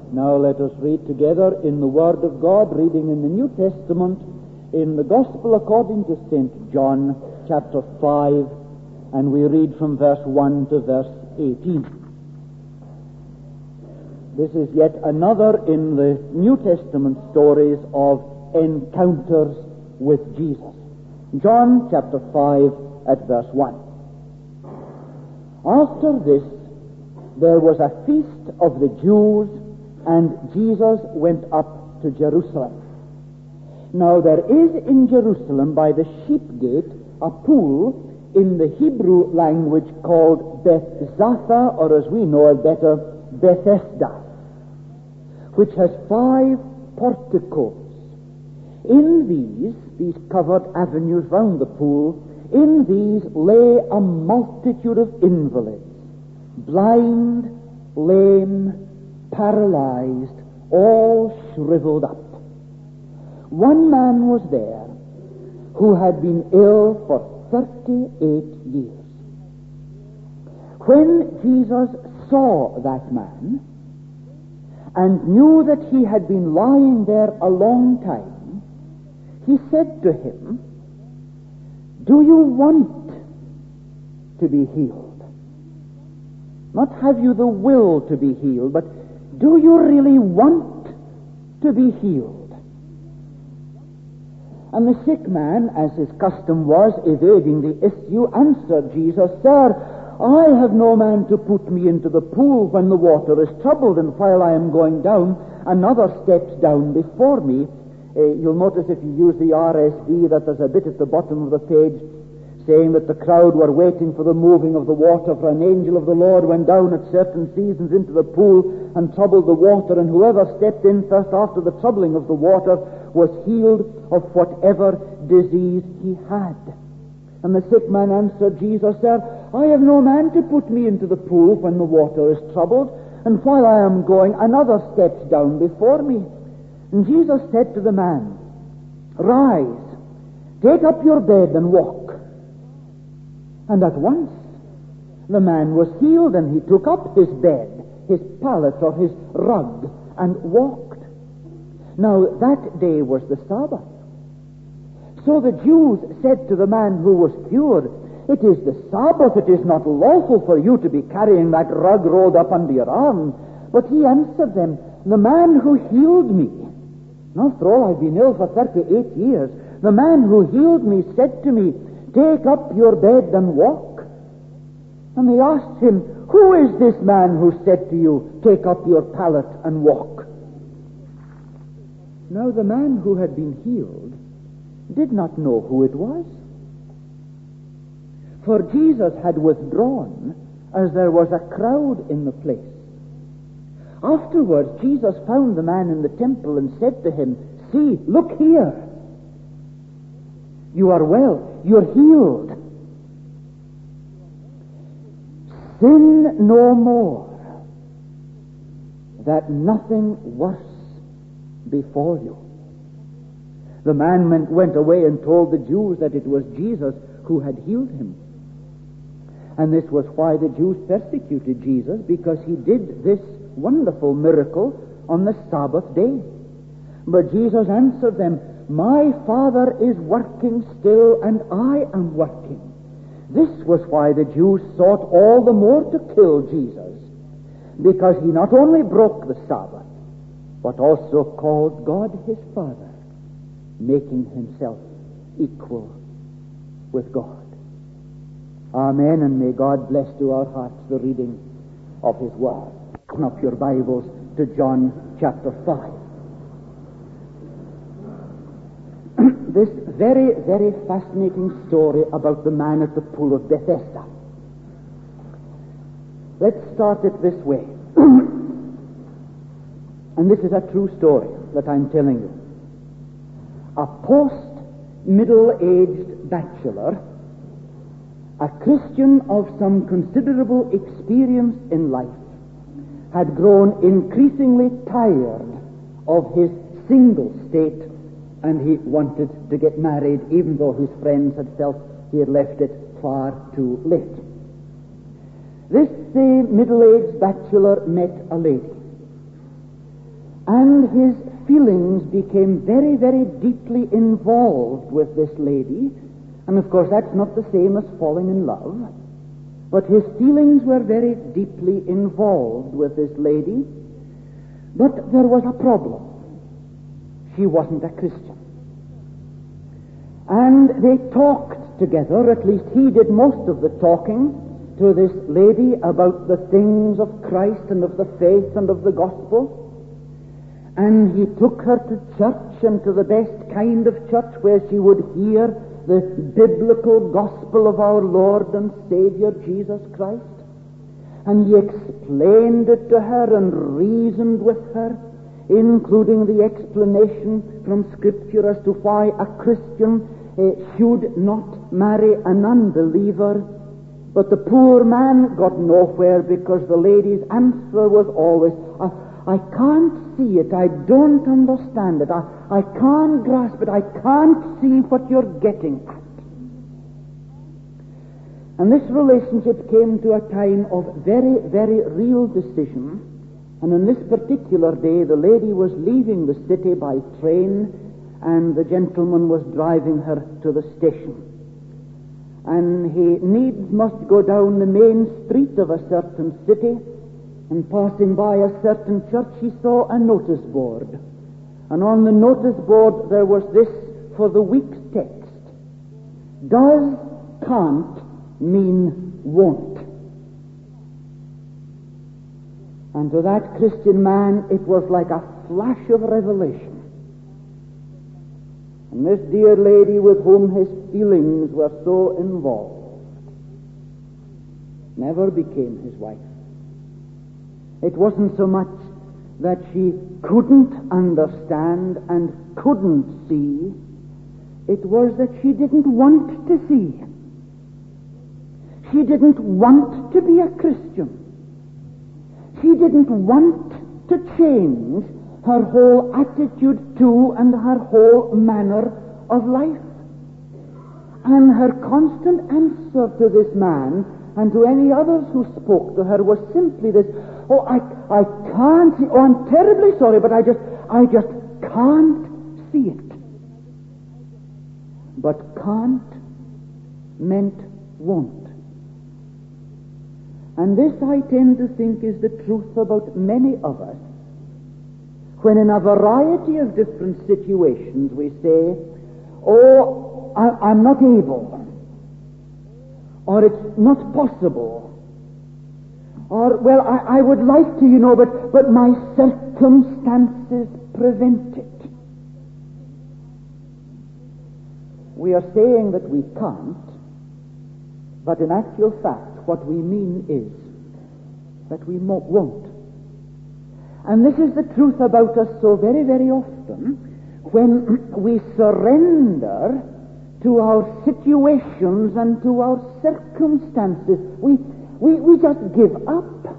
Now let us read together in the Word of God, reading in the New Testament, in the Gospel according to St. John, chapter 5, and we read from verse 1 to verse 18. This is yet another in the New Testament stories of encounters with Jesus. John chapter 5 at verse 1. After this, there was a feast of the Jews, and Jesus went up to Jerusalem. Now there is in Jerusalem by the sheep gate a pool in the Hebrew language called Bethzatha, or as we know it better, Bethesda, which has 5 porticos. In these covered avenues round the pool, in these lay a multitude of invalids, blind, lame, paralyzed, all shriveled up. One man was there who had been ill for 38 years. When Jesus saw that man and knew that he had been lying there a long time, he said to him, "Do you want to be healed?" Not have you the will to be healed, but do you really want to be healed? And the sick man, as his custom was, evading the issue, answered Jesus, "Sir, I have no man to put me into the pool when the water is troubled, and while I am going down, another steps down before me." You'll notice if you use the RSV that there's a bit at the bottom of the page saying that the crowd were waiting for the moving of the water, for an angel of the Lord went down at certain seasons into the pool and troubled the water, and whoever stepped in first after the troubling of the water was healed of whatever disease he had. And the sick man answered Jesus, "Sir, I have no man to put me into the pool when the water is troubled, and while I am going, another steps down before me." And Jesus said to the man, "Rise, take up your bed and walk." And at once the man was healed, and he took up his bed, his pallet or his rug, and walked. Now that day was the Sabbath. So the Jews said to the man who was cured, "It is the Sabbath, it is not lawful for you to be carrying that rug rolled up under your arm." But he answered them, "The man who healed me, after all I've been ill for 38 years, the man who healed me said to me, 'Take up your bed and walk.'" And they asked him, "Who is this man who said to you, 'Take up your pallet and walk'?" Now the man who had been healed did not know who it was, for Jesus had withdrawn as there was a crowd in the place. Afterwards Jesus found the man in the temple and said to him, "See, look here. You are well. You're healed. Sin no more, that nothing worse befall you." The man went away and told the Jews that it was Jesus who had healed him. And this was why the Jews persecuted Jesus, because he did this wonderful miracle on the Sabbath day. But Jesus answered them, "My Father is working still, and I am working." This was why the Jews sought all the more to kill Jesus, because he not only broke the Sabbath, but also called God his Father, making himself equal with God. Amen, and may God bless to our hearts the reading of his word. Open up your Bibles to John chapter 5. This very, very fascinating story about the man at the pool of Bethesda. Let's start it this way. And this is a true story that I'm telling you. A post-middle-aged bachelor, a Christian of some considerable experience in life, had grown increasingly tired of his single state, and he wanted to get married, even though his friends had felt he had left it far too late. This same middle-aged bachelor met a lady, And his feelings became very, very deeply involved with this lady. And of course that's not the same as falling in love. But his feelings were very deeply involved with this lady. But there was a problem. She wasn't a Christian. And they talked together, at least he did most of the talking to this lady about the things of Christ and of the faith and of the gospel. And he took her to church, and to the best kind of church where she would hear the biblical gospel of our Lord and Savior Jesus Christ. And he explained it to her and reasoned with her, including the explanation from Scripture as to why a Christian should not marry an unbeliever. But the poor man got nowhere, because the lady's answer was always, I can't see it, I don't understand it, I can't grasp it, I can't see what you're getting at. And this relationship came to a time of very, very real decision. And on this particular day, the lady was leaving the city by train, and the gentleman was driving her to the station. And he needs must go down the main street of a certain city, and passing by a certain church, he saw a notice board. And on the notice board there was this for the week's text: does can't mean won't? And to that Christian man it was like a flash of revelation. And this dear lady with whom his feelings were so involved never became his wife. It wasn't so much that she couldn't understand and couldn't see. It was that she didn't want to see. She didn't want to be a Christian. She didn't want to change her whole attitude to and her whole manner of life. And her constant answer to this man and to any others who spoke to her was simply this: oh, I can't see, oh, I'm terribly sorry, but I just can't see it. But can't meant won't. And this, I tend to think, is the truth about many of us. When in a variety of different situations we say, oh, I'm not able, or it's not possible, or, well, I would like to, but my circumstances prevent it. We are saying that we can't, but in actual fact, what we mean is that we won't. And this is the truth about us so very, very often. When we surrender to our situations and to our circumstances, we just give up.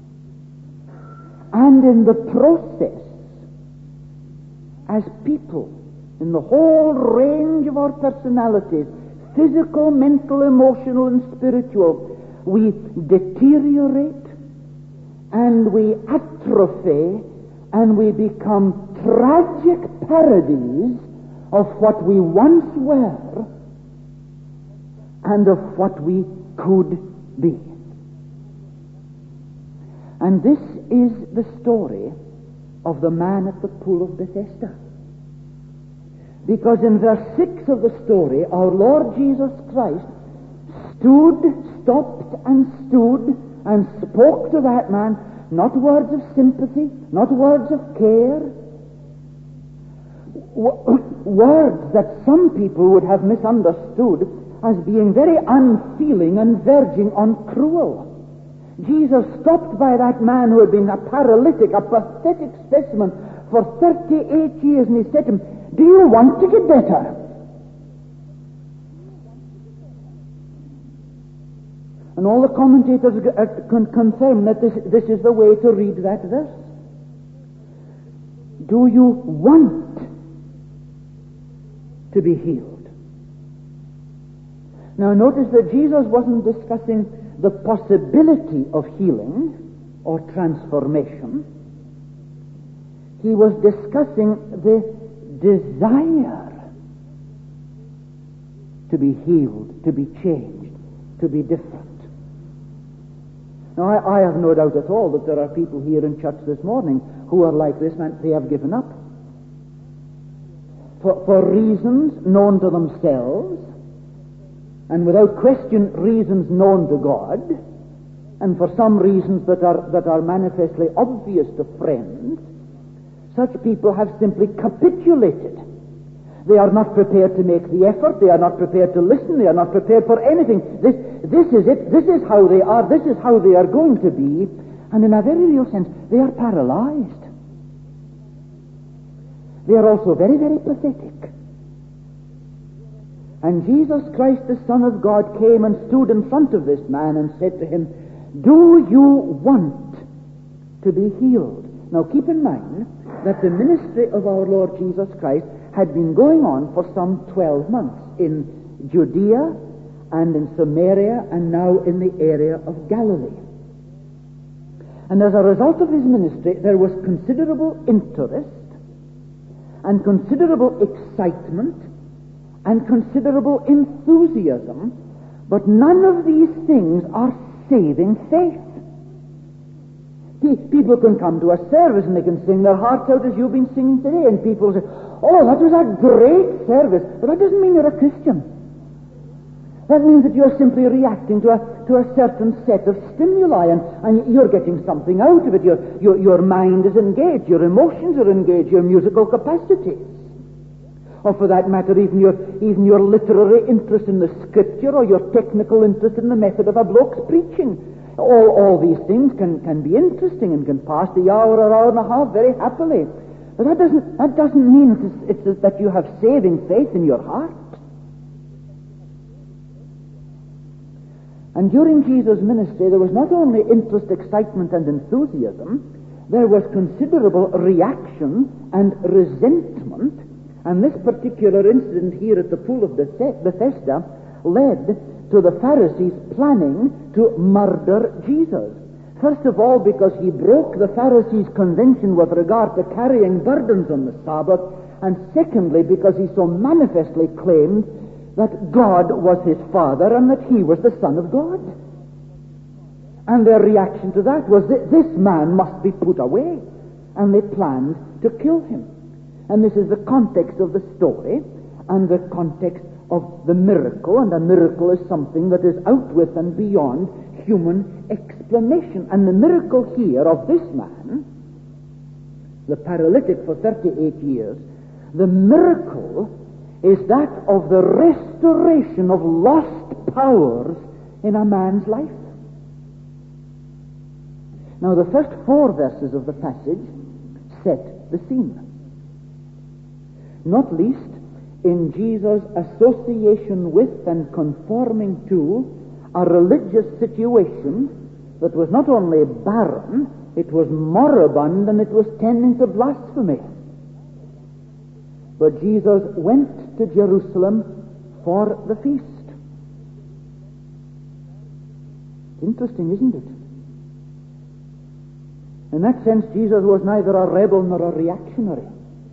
And in the process, as people, in the whole range of our personalities, physical, mental, emotional, and spiritual, we deteriorate and we atrophy and we become tragic parodies of what we once were and of what we could be. And this is the story of the man at the pool of Bethesda. Because in verse 6 of the story, our Lord Jesus Christ stopped and spoke to that man, not words of sympathy, not words of care, words that some people would have misunderstood as being very unfeeling and verging on cruel. Jesus stopped by that man who had been a paralytic, a pathetic specimen for 38 years, and he said to him, do you want to get better? And all the commentators can confirm that this is the way to read that verse. Do you want to be healed? Now notice that Jesus wasn't discussing the possibility of healing or transformation. He was discussing the desire to be healed, to be changed, to be different. Now, I have no doubt at all that there are people here in church this morning who are like this, and they have given up. For reasons known to themselves, and without question reasons known to God, and for some reasons that are manifestly obvious to friends, such people have simply capitulated. They are not prepared to make the effort. They are not prepared to listen. They are not prepared for anything. This is it. This is how they are. This is how they are going to be. And in a very real sense, they are paralyzed. They are also very, very pathetic. And Jesus Christ, the Son of God, came and stood in front of this man and said to him, "Do you want to be healed?" Now keep in mind that the ministry of our Lord Jesus Christ had been going on for some 12 months in Judea and in Samaria and now in the area of Galilee. And as a result of his ministry, there was considerable interest and considerable excitement and considerable enthusiasm, but none of these things are saving faith. People can come to a service and they can sing their hearts out as you've been singing today, and people say, "Oh, that was a great service," but that doesn't mean you're a Christian. That means that you're simply reacting to a certain set of stimuli, and you're getting something out of it. Your mind is engaged, your emotions are engaged, your musical capacities, or for that matter, even your literary interest in the Scripture, or your technical interest in the method of a bloke's preaching. All these things can be interesting and can pass the hour or hour and a half very happily. But that doesn't mean it's that you have saving faith in your heart. And during Jesus' ministry, there was not only interest, excitement, and enthusiasm, there was considerable reaction and resentment. And this particular incident here at the pool of Bethesda led to the Pharisees planning to murder Jesus. First of all, because he broke the Pharisees' convention with regard to carrying burdens on the Sabbath, and secondly, because he so manifestly claimed that God was his Father and that he was the Son of God. And their reaction to that was that this man must be put away, and they planned to kill him. And this is the context of the story and the context of the miracle, and a miracle is something that is out with and beyond human explanation. And the miracle here of this man, the paralytic for 38 years, the miracle is that of the restoration of lost powers in a man's life. Now, the first 4 verses of the passage set the scene. Not least in Jesus' association with and conforming to a religious situation that was not only barren, it was moribund, and it was tending to blasphemy. But Jesus went to Jerusalem for the feast. It's interesting, isn't it? In that sense, Jesus was neither a rebel nor a reactionary.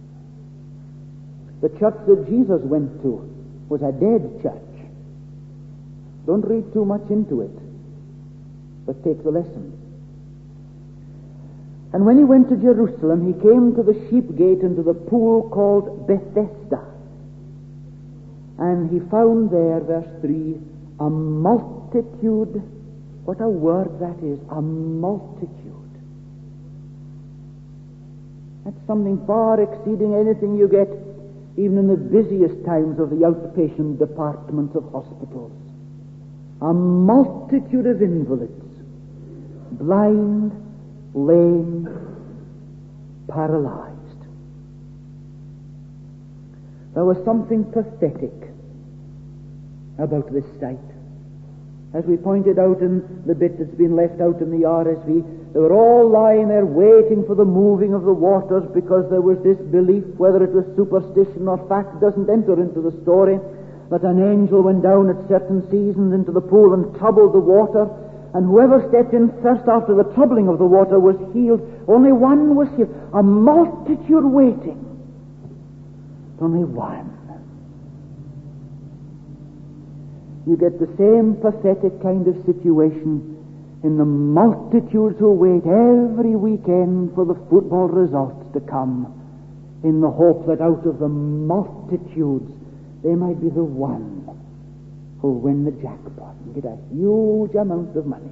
The church that Jesus went to was a dead church. Don't read too much into it, but take the lesson. And when he went to Jerusalem, he came to the sheep gate and to the pool called Bethesda. And he found there, verse 3, a multitude. What a word that is, a multitude. That's something far exceeding anything you get even in the busiest times of the outpatient departments of hospitals. A multitude of invalids, blind, lame, paralyzed. There was something pathetic about this sight. As we pointed out in the bit that's been left out in the RSV, they were all lying there waiting for the moving of the waters, because there was this belief, whether it was superstition or fact doesn't enter into the story, that an angel went down at certain seasons into the pool and troubled the water, and whoever stepped in first after the troubling of the water was healed. Only one was healed. A multitude waiting. Only one. You get the same pathetic kind of situation in the multitudes who wait every weekend for the football results to come, in the hope that out of the multitudes they might be the one who will win the jackpot and get a huge amount of money.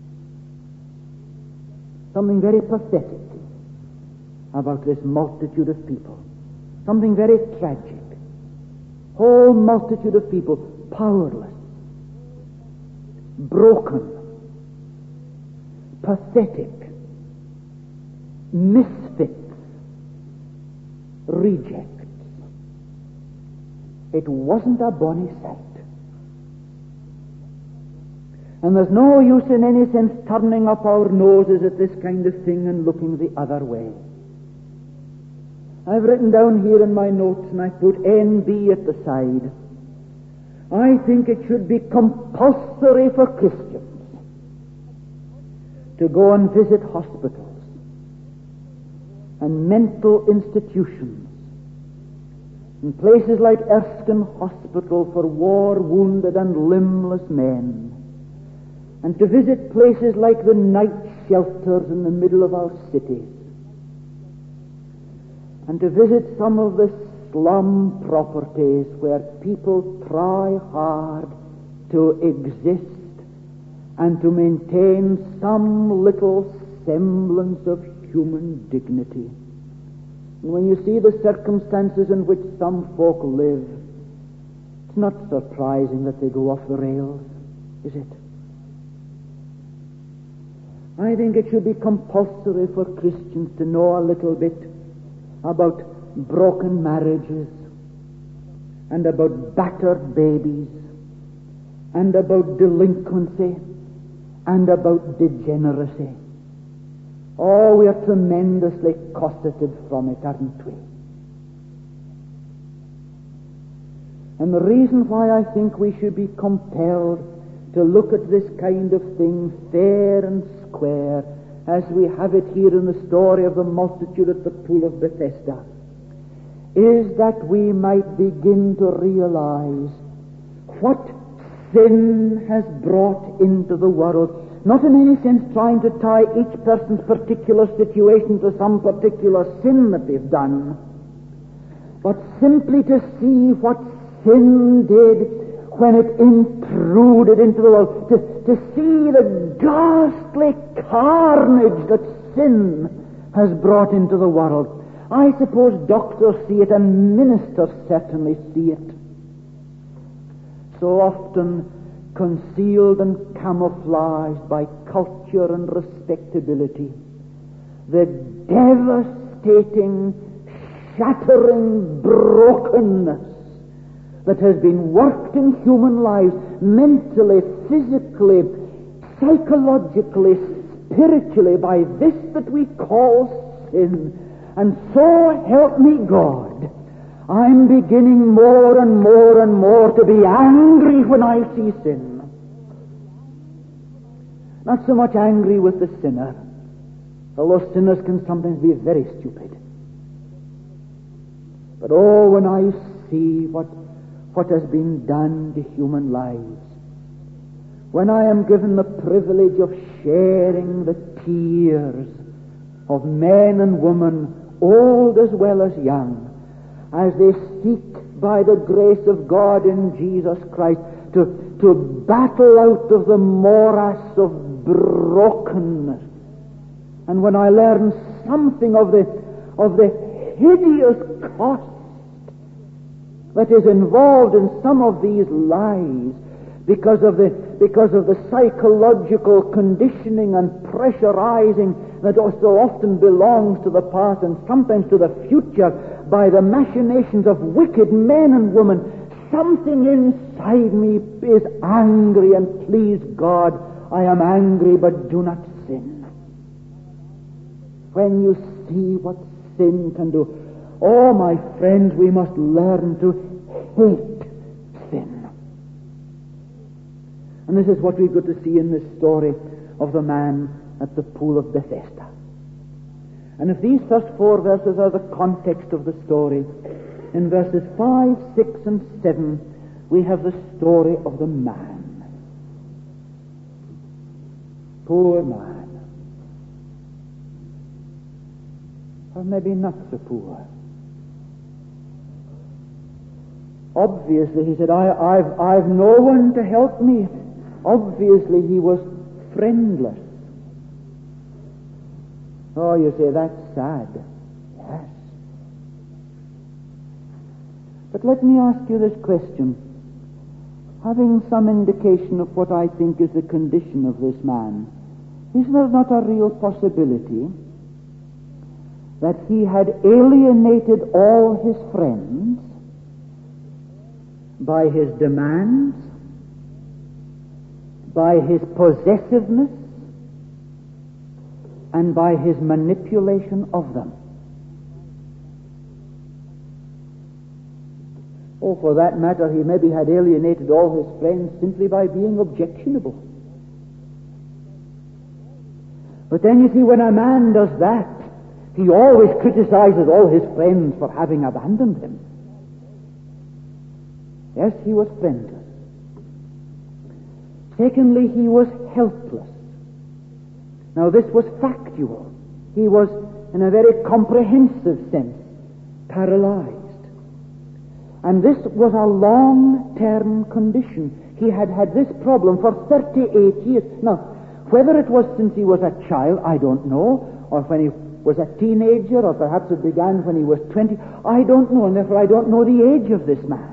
Something very pathetic about this multitude of people. Something very tragic. Whole multitude of people powerless, broken, pathetic, misfits, rejects. It wasn't a bonny sight. And there's no use in any sense turning up our noses at this kind of thing and looking the other way. I've written down here in my notes, and I put NB at the side. I think it should be compulsory for Christians to go and visit hospitals and mental institutions, in places like Erskine Hospital for war-wounded and limbless men, and to visit places like the night shelters in the middle of our cities, and to visit some of the slum properties where people try hard to exist and to maintain some little semblance of human dignity. And when you see the circumstances in which some folk live, it's not surprising that they go off the rails, is it? I think it should be compulsory for Christians to know a little bit about broken marriages, and about battered babies, and about delinquency, and about degeneracy. Oh, we are tremendously cosseted from it, aren't we? And the reason why I think we should be compelled to look at this kind of thing fair and square, as we have it here in the story of the multitude at the pool of Bethesda, is that we might begin to realize what sin has brought into the world. Not in any sense trying to tie each person's particular situation to some particular sin that they've done, but simply to see what sin did when it intruded into the world, to see the ghastly carnage that sin has brought into the world. I suppose doctors see it, and ministers certainly see it. So often concealed and camouflaged by culture and respectability, the devastating, shattering brokenness that has been worked in human lives, mentally, physically, psychologically, spiritually, by this that we call sin. And so help me God, I'm beginning more and more and more to be angry when I see sin. Not so much angry with the sinner, although sinners can sometimes be very stupid. But oh, when I see what has been done to human lives, when I am given the privilege of sharing the tears of men and women, old as well as young, as they seek by the grace of God in Jesus Christ to battle out of the morass of brokenness. And when I learn something of the hideous cost that is involved in some of these lies, because of the psychological conditioning and pressurizing that also often belongs to the past and sometimes to the future by the machinations of wicked men and women, something inside me is angry, and please God, I am angry, but do not sin. When you see what sin can do, oh, my friends, we must learn to hate sin. And this is what we've got to see in this story of the man at the pool of Bethesda. And if these first 4 verses are the context of the story, in verses 5, 6, and 7, we have the story of the man. Poor man. Or maybe not so poor. Obviously, he said, I've no one to help me. Obviously, he was friendless. Oh, you say, that's sad. Yes. But let me ask you this question. Having some indication of what I think is the condition of this man, is there not a real possibility that he had alienated all his friends by his demands, by his possessiveness, and by his manipulation of them? Oh, for that matter, he maybe had alienated all his friends simply by being objectionable. But then you see, when a man does that, he always criticizes all his friends for having abandoned him. Yes, he was friendless. Secondly, he was helpless. Now, this was factual. He was, in a very comprehensive sense, paralyzed. And this was a long-term condition. He had had this problem for 38 years. Now, whether it was since he was a child, I don't know, or when he was a teenager, or perhaps it began when he was 20, I don't know, and therefore I don't know the age of this man.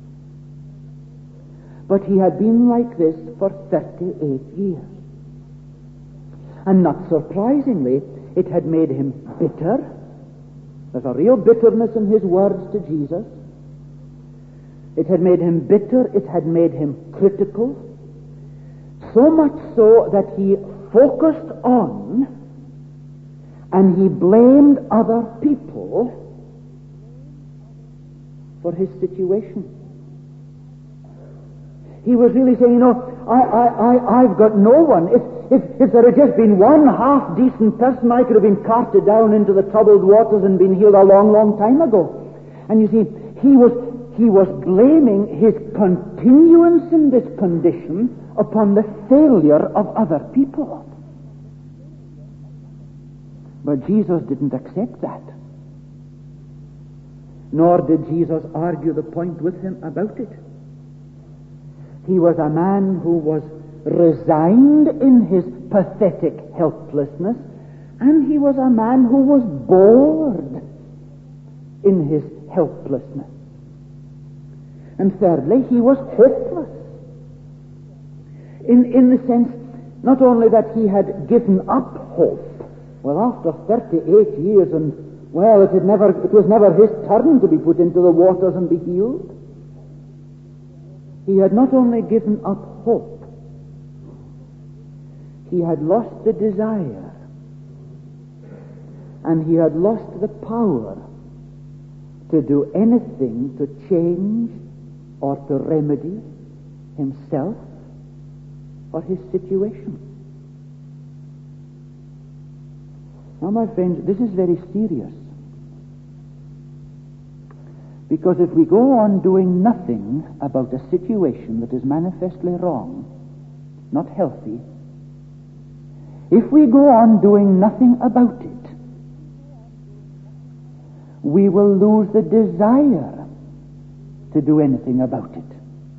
But he had been like this for 38 years. And not surprisingly, it had made him bitter. There's a real bitterness in his words to Jesus. It had made him bitter. It had made him critical. So much so that he focused on and he blamed other people for his situation. He was really saying, I've got no one. If there had just been one half-decent person, I could have been carted down into the troubled waters and been healed a long, long time ago. And you see, he was blaming his continuance in this condition upon the failure of other people. But Jesus didn't accept that. Nor did Jesus argue the point with him about it. He was a man who was resigned in his pathetic helplessness, and he was a man who was bored in his helplessness. And thirdly, he was hopeless. In the sense, not only that he had given up hope. Well, after 38 years, and well, it was never his turn to be put into the waters and be healed. He had not only given up hope, he had lost the desire, and he had lost the power to do anything to change or to remedy himself or his situation. Now, my friends, this is very serious. Because if we go on doing nothing about a situation that is manifestly wrong, not healthy, if we go on doing nothing about it, we will lose the desire to do anything about it.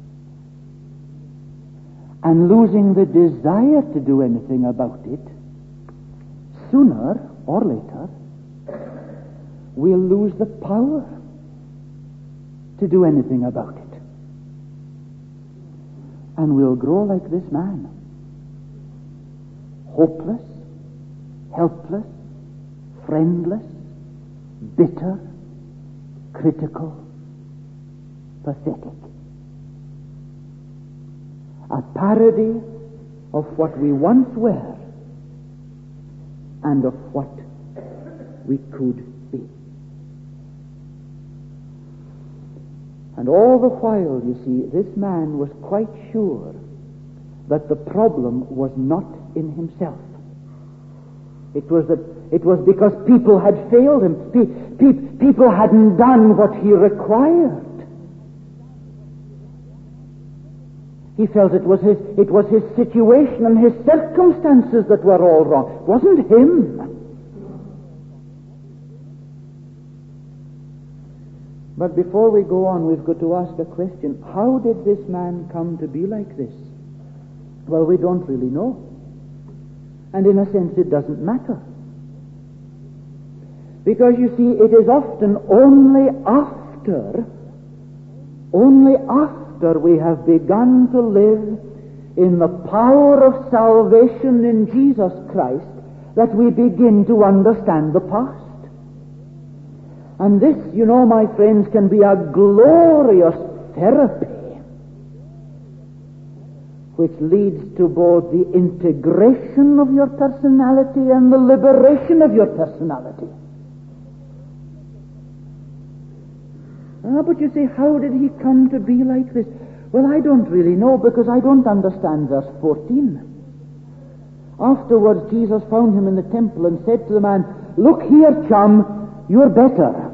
And losing the desire to do anything about it, sooner or later, we'll lose the power to do anything about it. And we'll grow like this man. Hopeless, helpless, friendless, bitter, critical, pathetic. A parody of what we once were and of what we could be. And all the while, you see, this man was quite sure that the problem was not in himself. It was because people had failed him. People hadn't done what he required. He felt it was his situation and his circumstances that were all wrong. It wasn't him. But before we go on, we've got to ask a question. How did this man come to be like this? Well, we don't really know. And in a sense, it doesn't matter. Because you see, it is often only after we have begun to live in the power of salvation in Jesus Christ that we begin to understand the past. And this, you know, my friends, can be a glorious therapy which leads to both the integration of your personality and the liberation of your personality. But you say, how did he come to be like this? Well, I don't really know, because I don't understand verse 14. Afterwards, Jesus found him in the temple and said to the man, "Look here, chum, you're better."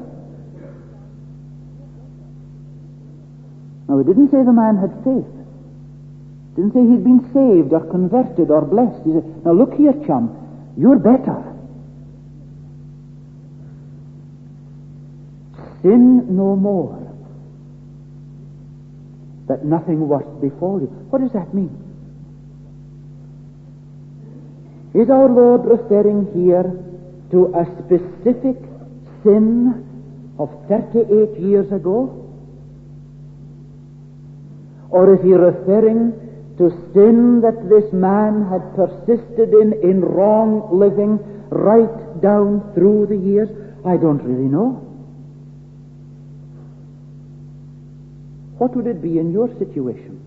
Now, it didn't say the man had faith. It didn't say he'd been saved or converted or blessed. He said, "Now look here, chum, you're better. Sin no more, that nothing worse befall you." What does that mean? Is our Lord referring here to a specific sin of 38 years ago? Or is he referring to sin that this man had persisted in wrong living right down through the years? I don't really know. What would it be in your situation?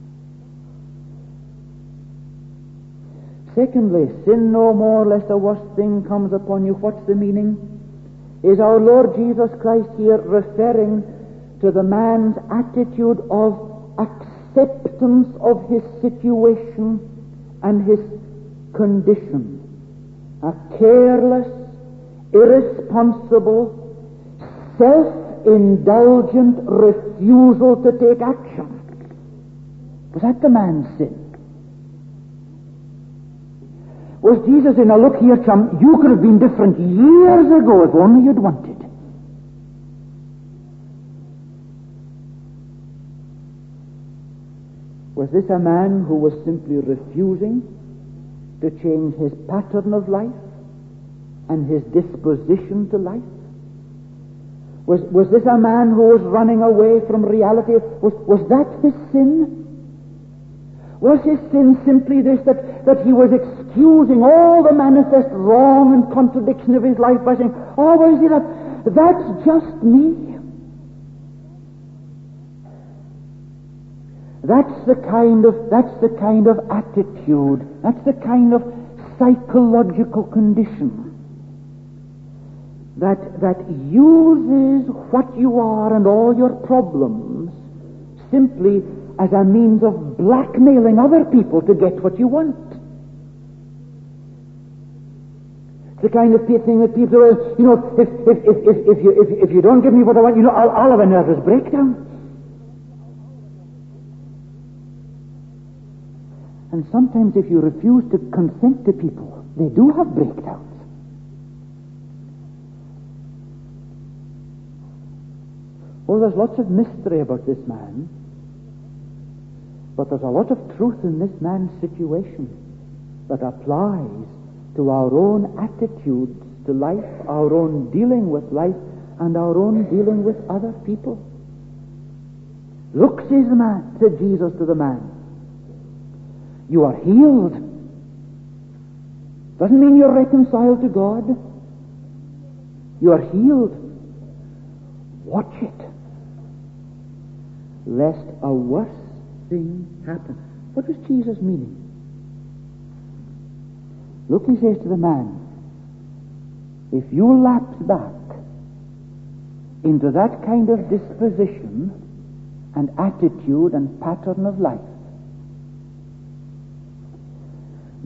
Secondly, sin no more, lest a worse thing comes upon you. What's the meaning? Is our Lord Jesus Christ here referring to the man's attitude of acceptance of his situation and his condition? A careless, irresponsible, self-indulgent refusal to take action. Was that the man's sin? Was Jesus saying, "Now look here, chum, you could have been different years ago if only you'd wanted"? Was this a man who was simply refusing to change his pattern of life and his disposition to life? Was this a man who was running away from reality? Was that his sin? Was his sin simply this, that he was excusing all the manifest wrong and contradiction of his life by saying, "Oh, well, you see, that's just me"? That's the kind of attitude, that's the kind of psychological condition that uses what you are and all your problems simply as a means of blackmailing other people to get what you want. It's the kind of thing that people are, if you don't give me what I want, I'll have a nervous breakdown. And sometimes if you refuse to consent to people, they do have breakdowns. Well, there's lots of mystery about this man, but there's a lot of truth in this man's situation that applies to our own attitudes to life, our own dealing with life, and our own dealing with other people. "Look," said Jesus to the man, "you are healed." Doesn't mean you're reconciled to God. You are healed. Watch it, lest a worse thing happen. What was Jesus meaning? Look, he says to the man, if you lapse back into that kind of disposition and attitude and pattern of life,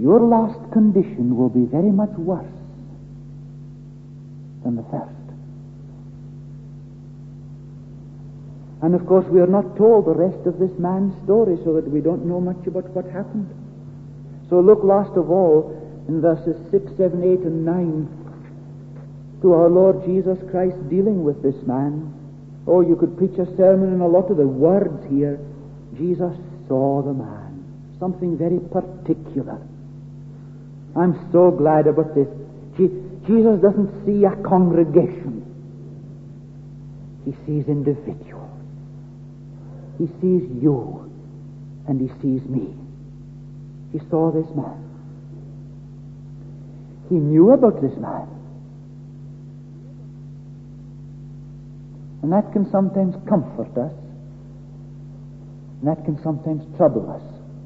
your lost condition will be very much worse than the first. And of course we are not told the rest of this man's story, so that we don't know much about what happened. So look last of all in verses 6, 7, 8, and 9 to our Lord Jesus Christ dealing with this man. Oh, you could preach a sermon on a lot of the words here. Jesus saw the man. Something very particular. I'm so glad about this. Jesus doesn't see a congregation. He sees individuals. He sees you, and he sees me. He saw this man. He knew about this man. And that can sometimes comfort us, and that can sometimes trouble us.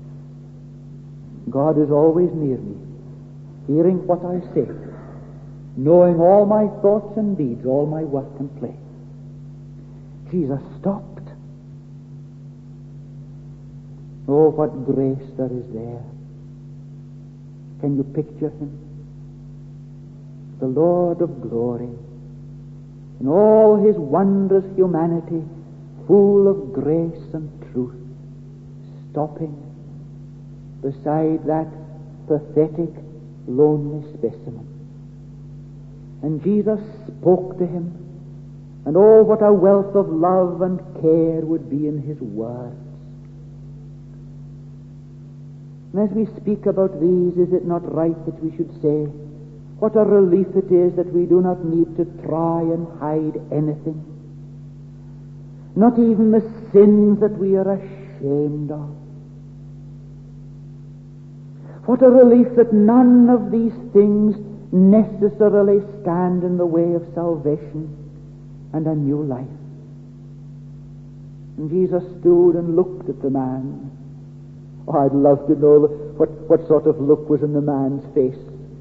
God is always near me, hearing what I say, knowing all my thoughts and deeds, all my work and play. Jesus stopped. Oh, what grace there is there. Can you picture him? The Lord of glory, in all his wondrous humanity, full of grace and truth, stopping beside that pathetic, lonely specimen. And Jesus spoke to him, and oh, what a wealth of love and care would be in his words. And as we speak about these, is it not right that we should say, what a relief it is that we do not need to try and hide anything, not even the sins that we are ashamed of. What a relief that none of these things necessarily stand in the way of salvation and a new life. And Jesus stood and looked at the man. Oh, I'd love to know what sort of look was in the man's face.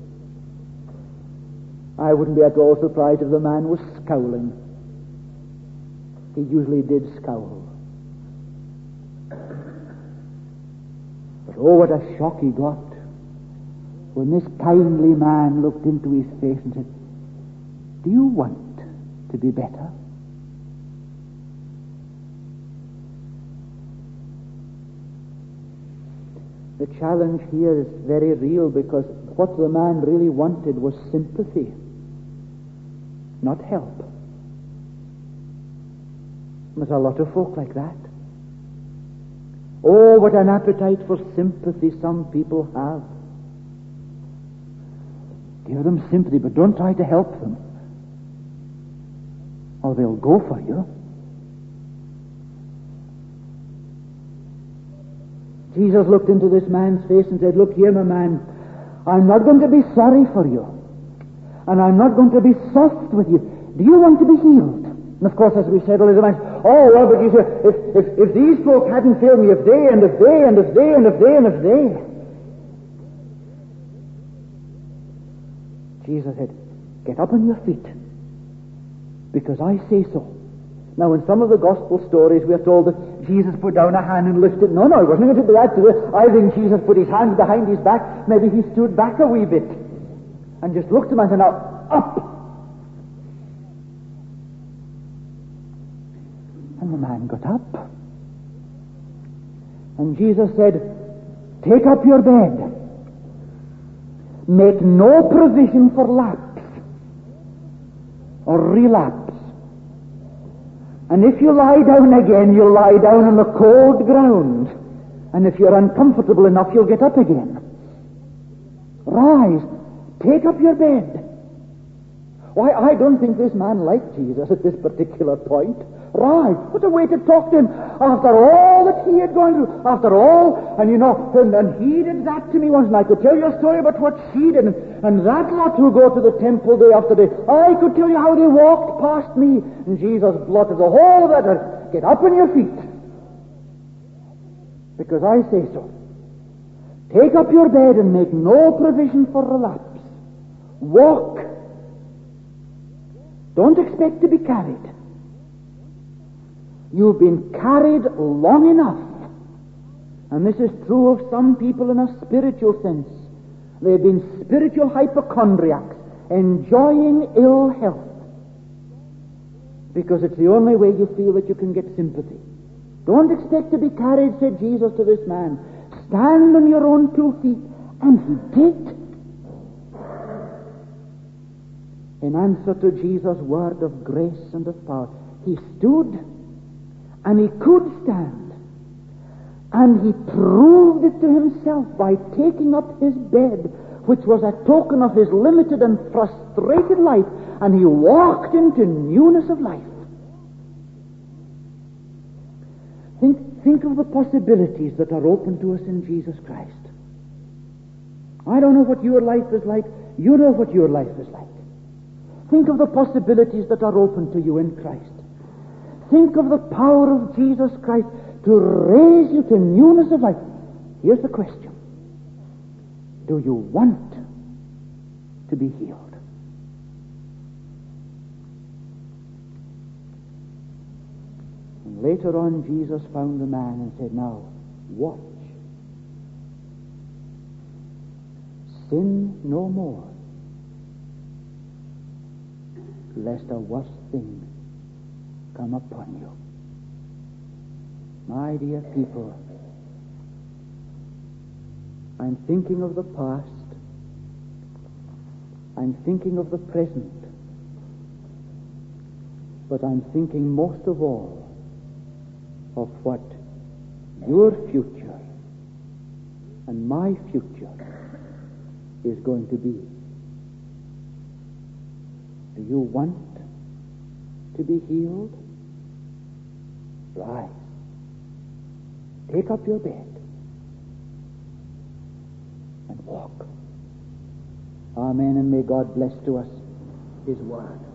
I wouldn't be at all surprised if the man was scowling. He usually did scowl. But oh, what a shock he got when this kindly man looked into his face and said, "Do you want to be better?" The challenge here is very real, because what the man really wanted was sympathy, not help. There's a lot of folk like that. Oh, what an appetite for sympathy some people have. Give them sympathy, but don't try to help them, or they'll go for you. Jesus looked into this man's face and said, "Look here, my man, I'm not going to be sorry for you, and I'm not going to be soft with you. Do you want to be healed?" And of course, as we said, Elizabeth, "Oh, well, but you see, if these folk hadn't failed me, if they, and if they, and if they, and if they, and if they." Jesus said, "Get up on your feet, because I say so." Now, in some of the gospel stories, we are told that Jesus put down a hand and lifted. No, it wasn't going to be that. I think Jesus put his hands behind his back. Maybe he stood back a wee bit and just looked at him and said, "Now, up." And the man got up. And Jesus said, "Take up your bed. Make no provision for lapse or relapse. And if you lie down again, you'll lie down on the cold ground. And if you're uncomfortable enough, you'll get up again. Rise, take up your bed." Why, I don't think this man liked Jesus at this particular point. Rise, what a way to talk to him. After all that he had gone through, after all, and you know, and he did that to me once, and I could tell you a story about what she did, and that lot who go to the temple day after day, I could tell you how they walked past me, and Jesus blotted the whole of that. And get up on your feet, because I say so. Take up your bed and make no provision for relapse. Walk. Don't expect to be carried. You've been carried long enough. And this is true of some people in a spiritual sense. They've been spiritual hypochondriacs, enjoying ill health, because it's the only way you feel that you can get sympathy. Don't expect to be carried, said Jesus to this man. Stand on your own 2 feet. And he did. In answer to Jesus' word of grace and of power, he stood, and he could stand. And he proved it to himself by taking up his bed, which was a token of his limited and frustrated life, and he walked into newness of life. Think of the possibilities that are open to us in Jesus Christ. I don't know what your life is like. You know what your life is like. Think of the possibilities that are open to you in Christ. Think of the power of Jesus Christ to raise you to newness of life. Here's the question. Do you want to be healed? And later on, Jesus found the man and said, now, watch. Sin no more, lest a worse thing come upon you. My dear people, I'm thinking of the past. I'm thinking of the present. But I'm thinking most of all of what your future and my future is going to be. Do you want to be healed? Rise. Take up your bed and walk. Amen, and may God bless to us His word.